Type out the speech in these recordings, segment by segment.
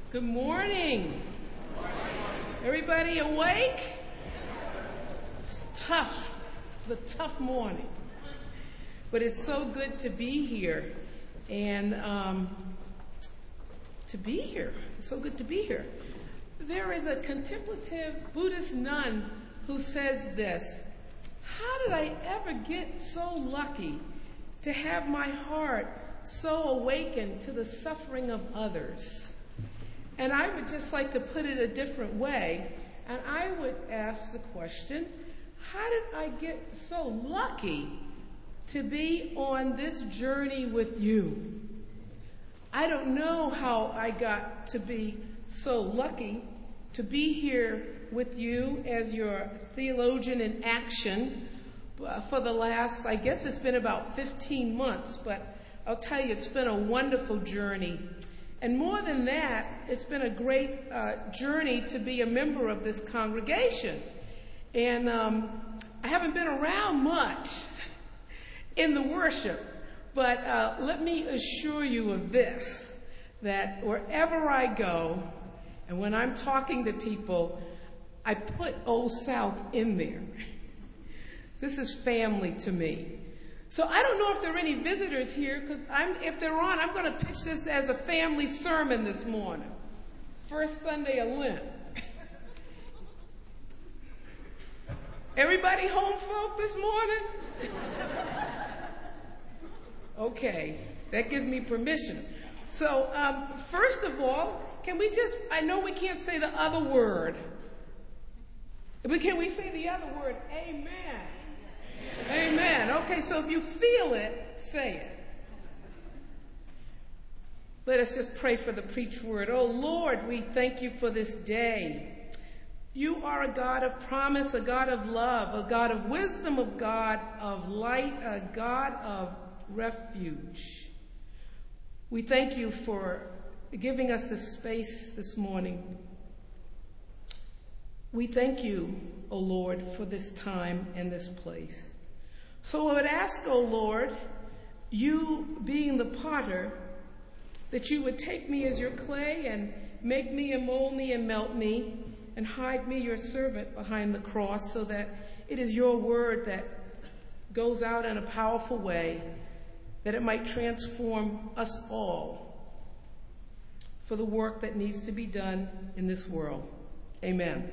Good morning. Everybody awake? It's tough. It's a tough morning. But it's so good to be here. And It's so good to be here. There is a contemplative Buddhist nun who says this: how did I ever get so lucky to have my heart so awakened to the suffering of others? And I would just like to put it a different way, and I would ask the question, how did I get so lucky to be on this journey with you? I don't know how I got to be so lucky to be here with you as your theologian in action for the last, I guess it's been about 15 months, but I'll tell you, it's been a wonderful journey. And more than that, it's been a great journey to be a member of this congregation. And I haven't been around much in the worship, but let me assure you of this, that wherever I go, and when I'm talking to people, I put Old South in there. This is family to me. So I don't know if there are any visitors here, because if they're on, I'm going to pitch this as a family sermon this morning. First Sunday of Lent. Everybody home folk this morning? Okay, that gives me permission. So first of all, I know we can't say the other word. But can we say the other word? Amen. Amen. Okay, so if you feel it, say it. Let us just pray for the preached word. Oh, Lord, we thank you for this day. You are a God of promise, a God of love, a God of wisdom, a God of light, a God of refuge. We thank you for giving us this space this morning. We thank you, O Lord, for this time and this place. So I would ask, O Lord, you being the potter, that you would take me as your clay and make me and mold me and melt me and hide me, your servant, behind the cross, so that it is your word that goes out in a powerful way, that it might transform us all for the work that needs to be done in this world. Amen.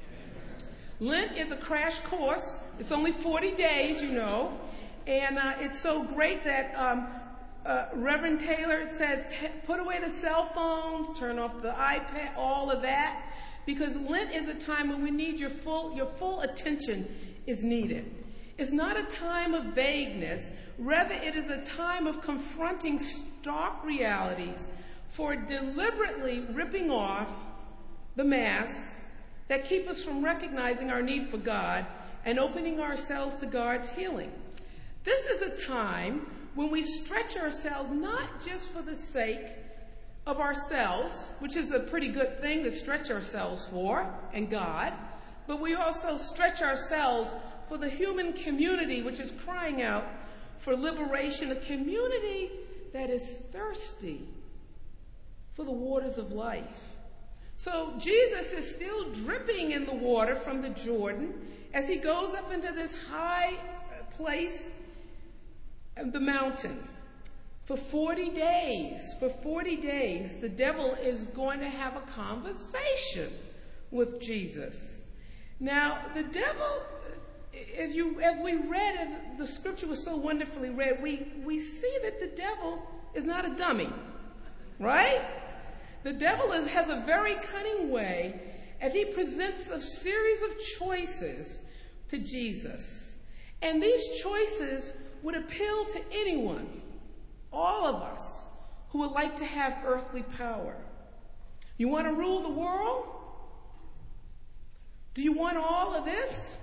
Lent is a crash course. It's only 40 days, you know, and it's so great that Reverend Taylor says, put away the cell phones, turn off the iPad, all of that, because Lent is a time when we need your full attention is needed. It's not a time of vagueness. Rather, it is a time of confronting stark realities, for deliberately ripping off the masks that keep us from recognizing our need for God and opening ourselves to God's healing. This is a time when we stretch ourselves not just for the sake of ourselves, which is a pretty good thing to stretch ourselves for, and God, but we also stretch ourselves for the human community, which is crying out for liberation, a community that is thirsty for the waters of life. So Jesus is still dripping in the water from the Jordan as he goes up into this high place of the mountain. For 40 days, the devil is going to have a conversation with Jesus. Now, the devil, as we read, and the scripture was so wonderfully read, we see that the devil is not a dummy, right? The devil has a very cunning way, and he presents a series of choices to Jesus. And these choices would appeal to anyone, all of us, who would like to have earthly power. You want to rule the world? Do you want all of this?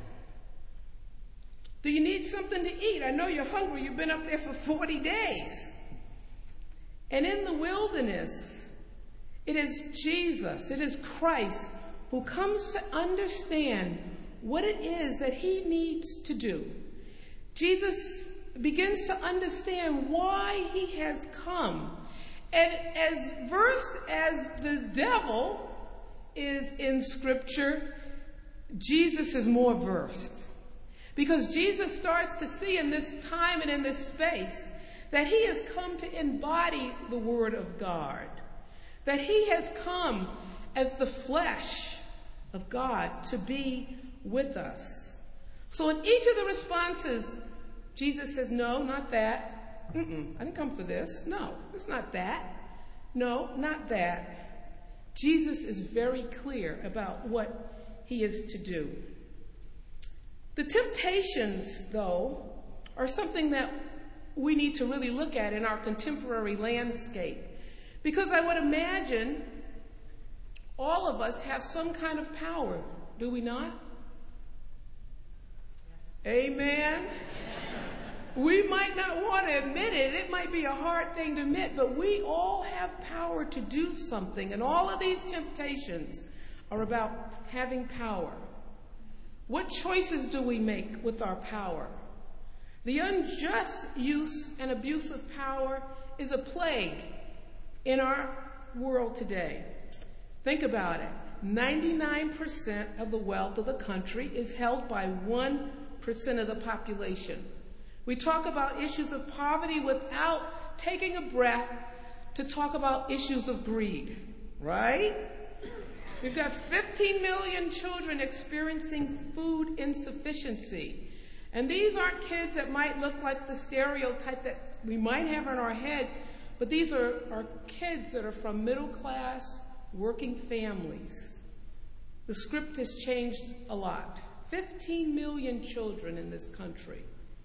Do you need something to eat? I know you're hungry. You've been up there for 40 days. And in the wilderness, it is Jesus, it is Christ, who comes to understand what it is that he needs to do. Jesus begins to understand why he has come And as versed as the devil is in Scripture, Jesus is more versed. Because Jesus starts to see in this time and in this space that he has come to embody the Word of God. That he has come as the flesh of God to be with us. So in each of the responses, Jesus says, no, not that. I didn't come for this. No, it's not that. No, not that. Jesus is very clear about what he is to do. The temptations, though, are something that we need to really look at in our contemporary landscape. Because I would imagine all of us have some kind of power, do we not? Amen. We might not want to admit it. It might be a hard thing to admit, but we all have power to do something. And all of these temptations are about having power. What choices do we make with our power? The unjust use and abuse of power is a plague in our world today. Think about it. 99% of the wealth of the country is held by 1% of the population. We talk about issues of poverty without taking a breath to talk about issues of greed, right? We've got 15 million children experiencing food insufficiency. And these aren't kids that might look like the stereotype that we might have in our head, but these are kids that are from middle class, working families. The script has changed a lot. 15 million children in this country.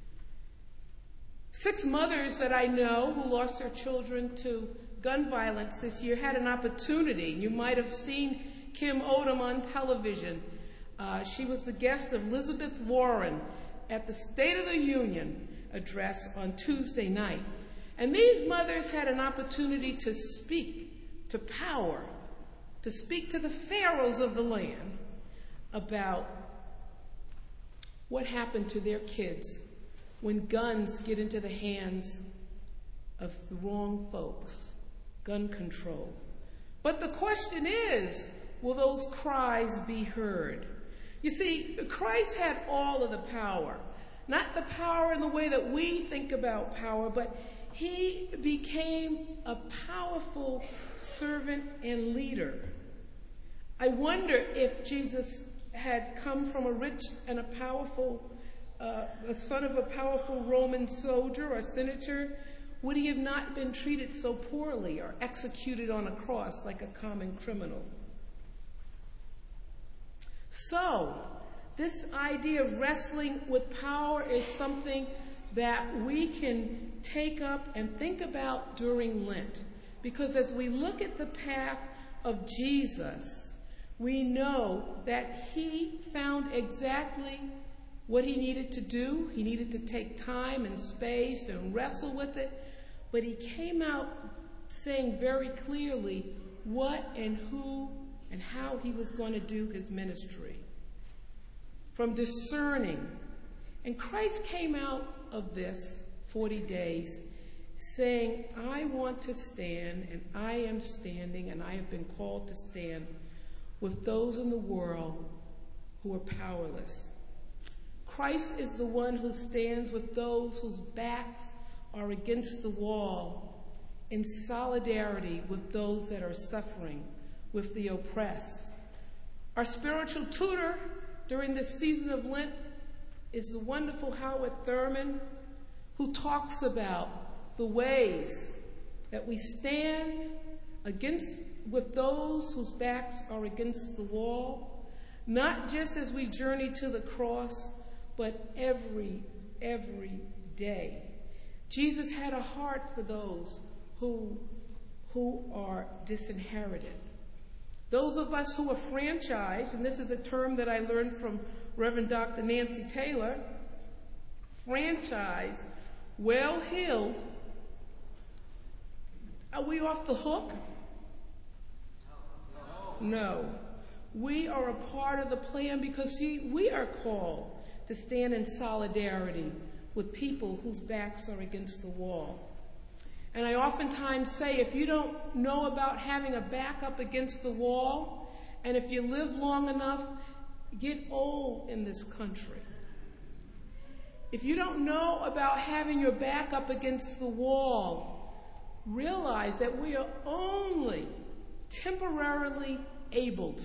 6 mothers that I know who lost their children to gun violence this year had an opportunity. You might have seen Kim Odom on television. She was the guest of Elizabeth Warren at the State of the Union address on Tuesday night. And these mothers had an opportunity to speak to power, to speak to the pharaohs of the land about what happened to their kids when guns get into the hands of the wrong folks, gun control. But the question is, will those cries be heard? You see, Christ had all of the power. Not the power in the way that we think about power, but he became a powerful servant and leader. I wonder if Jesus had come from a rich and a powerful, the son of a powerful Roman soldier or senator, would he have not been treated so poorly or executed on a cross like a common criminal? So, this idea of wrestling with power is something that we can take up and think about during Lent. Because as we look at the path of Jesus, we know that he found exactly what he needed to do. He needed to take time and space and wrestle with it. But he came out saying very clearly what and who and how he was going to do his ministry. From discerning. And Christ came out of this 40 days saying, I want to stand, and I am standing, and I have been called to stand with those in the world who are powerless. Christ is the one who stands with those whose backs are against the wall in solidarity with those that are suffering, with the oppressed. Our spiritual tutor during this season of Lent is the wonderful Howard Thurman, who talks about the ways that we stand with those whose backs are against the wall, not just as we journey to the cross, but every day. Jesus had a heart for those who are disinherited. Those of us who are franchised, and this is a term that I learned from Reverend Dr. Nancy Taylor, franchised, well-heeled, are we off the hook? No. We are a part of the plan because, see, we are called to stand in solidarity with people whose backs are against the wall. And I oftentimes say, if you don't know about having a back up against the wall, and if you live long enough, get old in this country. If you don't know about having your back up against the wall, realize that we are only temporarily abled.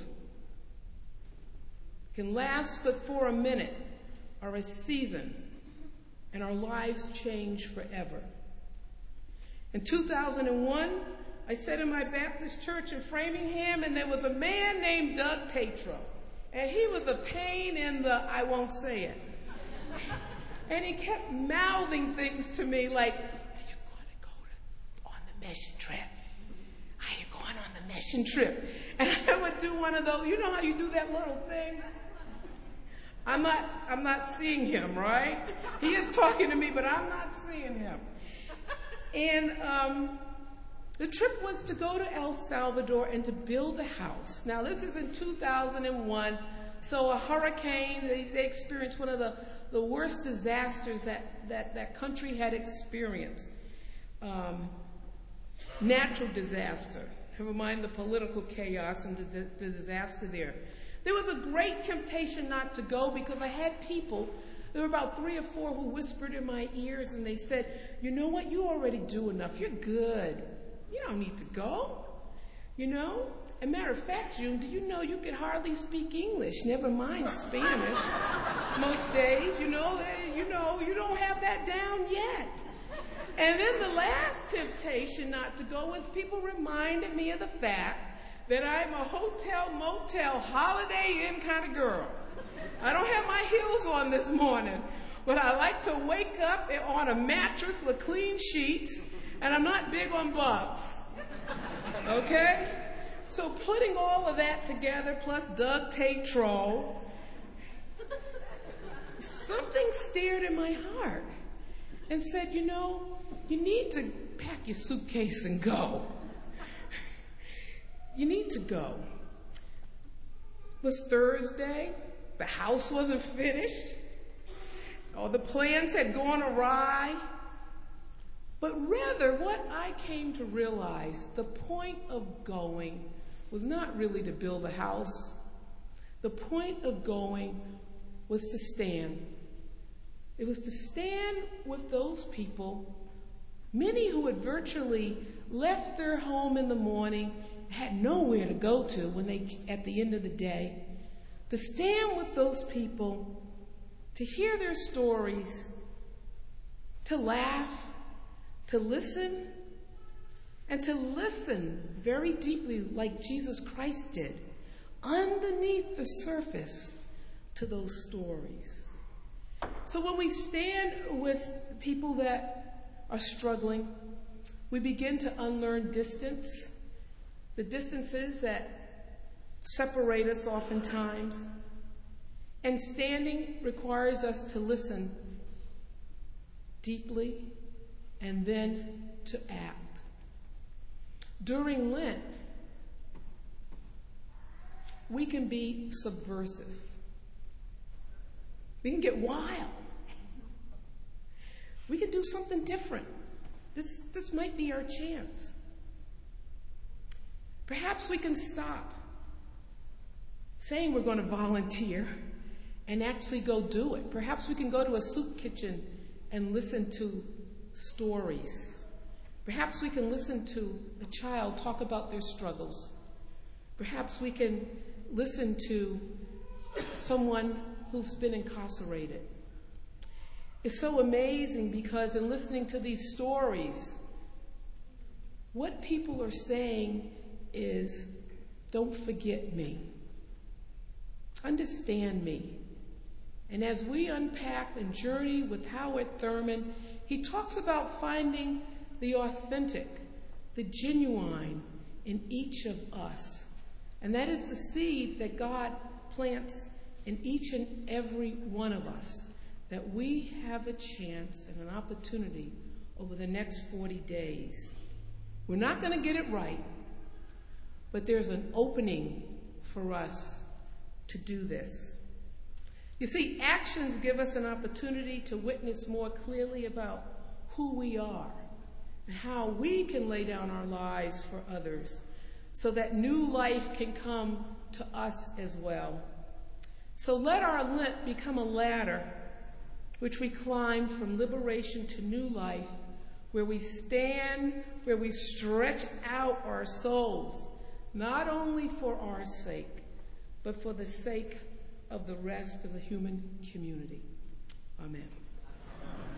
Can last but for a minute or a season, and our lives change forever. In 2001, I sat in my Baptist church in Framingham, and there was a man named Doug Tatro. And he was a pain in the, I won't say it. And he kept mouthing things to me like, are you going to go on the mission trip? Are you going on the mission trip? And I would do one of those, you know how you do that little thing? I'm not seeing him, right? He is talking to me, but I'm not seeing him. And the trip was to go to El Salvador and to build a house. Now, this is in 2001, so a hurricane, they experienced one of the worst disasters that country had experienced. Natural disaster, never mind the political chaos and the disaster there. There was a great temptation not to go because I had people, there were about 3 or 4 who whispered in my ears and they said, you know what, you already do enough, you're good. You don't need to go, you know? As a matter of fact, June, do you know you can hardly speak English, never mind Spanish, most days, you don't have that down yet. And then the last temptation not to go was people reminded me of the fact that I'm a hotel, motel, Holiday Inn kind of girl. I don't have my heels on this morning, but I like to wake up on a mattress with clean sheets, and I'm not big on bugs. Okay? So putting all of that together, plus Doug Tatro, something stirred in my heart and said, you need to pack your suitcase and go. You need to go. It was Thursday. The house wasn't finished. All the plans had gone awry. But rather, what I came to realize, the point of going was not really to build a house. The point of going was to stand. It was to stand with those people, many who had virtually left their home in the morning, had nowhere to go to at the end of the day, to stand with those people, to hear their stories, to laugh, to listen, and to listen very deeply like Jesus Christ did, underneath the surface to those stories. So when we stand with people that are struggling, we begin to unlearn distance, the distances that separate us oftentimes. And standing requires us to listen deeply and then to act. During Lent, we can be subversive. We can get wild. We can do something different. This might be our chance. Perhaps we can stop saying we're going to volunteer and actually go do it. Perhaps we can go to a soup kitchen and listen to stories. Perhaps we can listen to a child talk about their struggles. Perhaps we can listen to someone who's been incarcerated. It's so amazing because in listening to these stories, what people are saying is, don't forget me. Understand me. And as we unpack and journey with Howard Thurman, he talks about finding the authentic, the genuine in each of us. And that is the seed that God plants in each and every one of us, that we have a chance and an opportunity over the next 40 days. We're not going to get it right, but there's an opening for us to do this. You see, actions give us an opportunity to witness more clearly about who we are and how we can lay down our lives for others so that new life can come to us as well. So let our Lent become a ladder which we climb from liberation to new life, where we stand, where we stretch out our souls, not only for our sake, but for the sake of the rest of the human community. Amen.